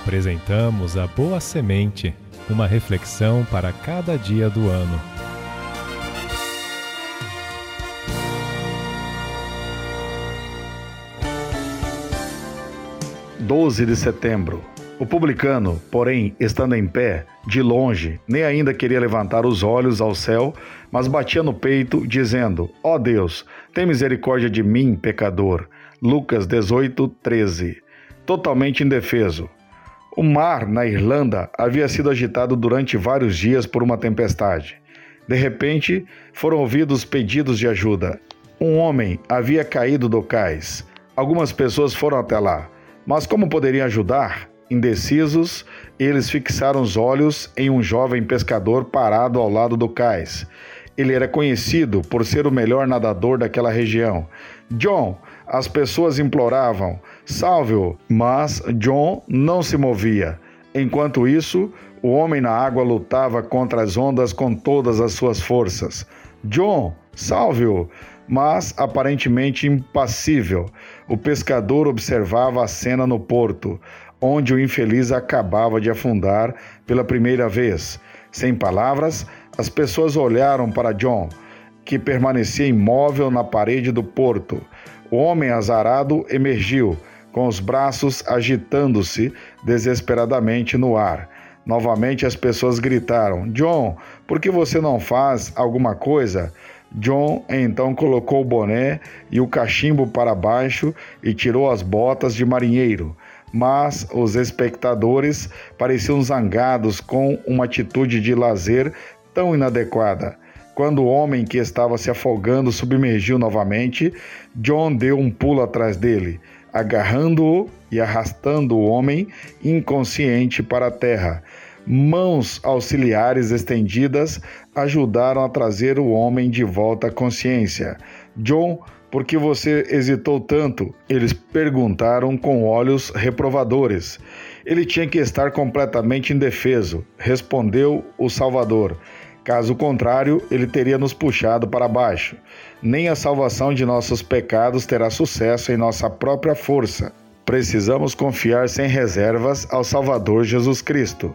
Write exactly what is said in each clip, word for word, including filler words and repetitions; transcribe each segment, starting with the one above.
Apresentamos a Boa Semente, uma reflexão para cada dia do ano. doze de setembro. O publicano, porém, estando em pé, de longe, nem ainda queria levantar os olhos ao céu, mas batia no peito, dizendo: Ó Deus, tem misericórdia de mim, pecador. Lucas dezoito, treze. Totalmente indefeso. O mar, na Irlanda, havia sido agitado durante vários dias por uma tempestade. De repente, foram ouvidos pedidos de ajuda. Um homem havia caído do cais. Algumas pessoas foram até lá. Mas como poderiam ajudar? Indecisos, eles fixaram os olhos em um jovem pescador parado ao lado do cais. Ele era conhecido por ser o melhor nadador daquela região. John, as pessoas imploravam, salve-o, mas John não se movia. Enquanto isso, o homem na água lutava contra as ondas com todas as suas forças. John, salve-o! Mas aparentemente impassível. O pescador observava a cena no porto, onde o infeliz acabava de afundar pela primeira vez. Sem palavras, as pessoas olharam para John, que permanecia imóvel na parede do porto. O homem azarado emergiu, com os braços agitando-se desesperadamente no ar. Novamente as pessoas gritaram: John, por que você não faz alguma coisa? John então colocou o boné e o cachimbo para baixo e tirou as botas de marinheiro. Mas os espectadores pareciam zangados com uma atitude de lazer tão inadequada. Quando o homem que estava se afogando submergiu novamente, John deu um pulo atrás dele, agarrando-o e arrastando o homem inconsciente para a terra. Mãos auxiliares estendidas ajudaram a trazer o homem de volta à consciência. John, por que você hesitou tanto? Eles perguntaram com olhos reprovadores. Ele tinha que estar completamente indefeso, respondeu o Salvador. Caso contrário, ele teria nos puxado para baixo. Nem a salvação de nossos pecados terá sucesso em nossa própria força. Precisamos confiar sem reservas ao Salvador Jesus Cristo.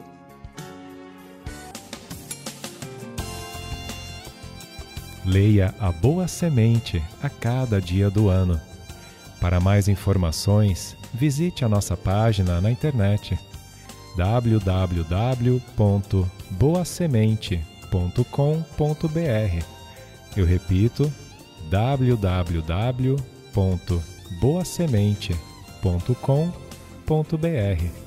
Leia a Boa Semente a cada dia do ano. Para mais informações, visite a nossa página na internet w w w ponto boa semente ponto com ponto b r. Eu repito, w w w ponto boa semente ponto com ponto b r.